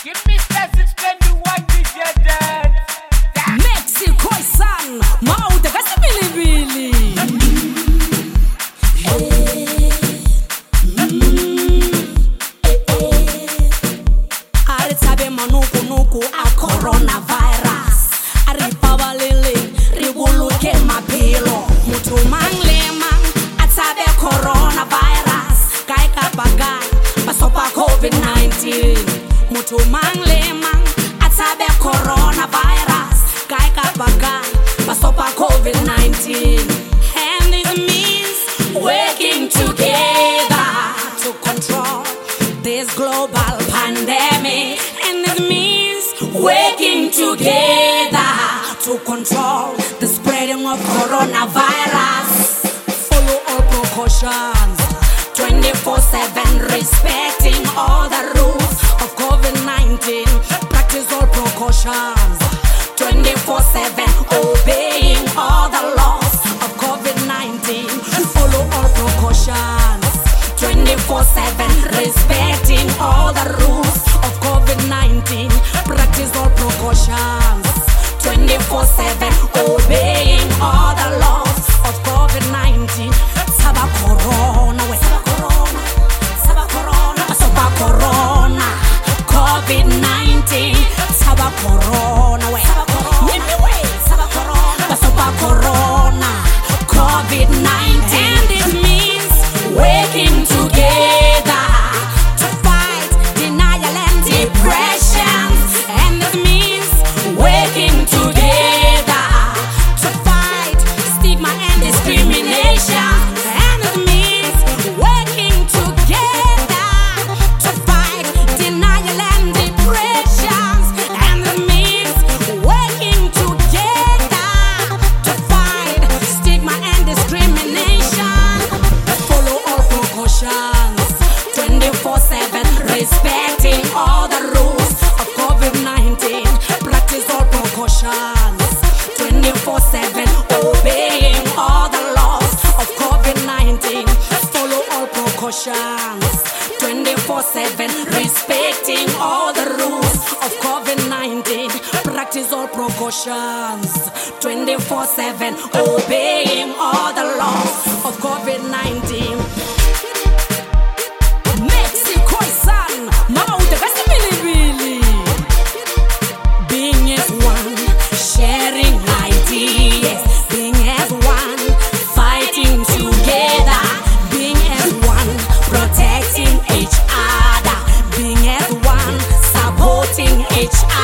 Give me message, can you want this your dance? Mexico san, mauta kasi bilibili. Aritabe manuku nuku a coronavirus. Aripaba lili, ribuluke mapilo. Mutu mangle mang, atabe coronavirus. Kai kapagai, pasopa COVID-19. Mutu mangle mang, atabe coronavirus. Kai kapagai, pasopa COVID-19. And it means working together to control this global pandemic. And it means working together to control the spreading of coronavirus. Follow all precautions 24/7, respecting all the rules of COVID-19. Practice all precautions 24/7, obeying all the laws of COVID-19. Follow all precautions 24/7, respecting all the rules of COVID-19. Practice all precautions 24/7, obeying all the laws of COVID-19. Saba corona, we saba corona, saba corona, saba corona, COVID-19. Saba corona, we saba corona, we saba corona, saba corona, COVID-19. And it means working together to fight denial and depression. And it means working together to fight stigma and discrimination. And it means working together to fight denial and depression. And it means working together to fight stigma and discrimination. Follow all precautions 24/7, respecting all the rules of COVID-19. Practice all precautions 24/7, obeying all the laws of COVID-19. Follow all precautions 24/7, respecting all the rules of COVID-19. Practice all precautions 24/7, obeying all the laws of COVID-19. Mexico san, mauta kasi bilibili. Being as one, sharing ideas. Being as one, fighting together. Being as one, protecting each other. Being as one, supporting each other.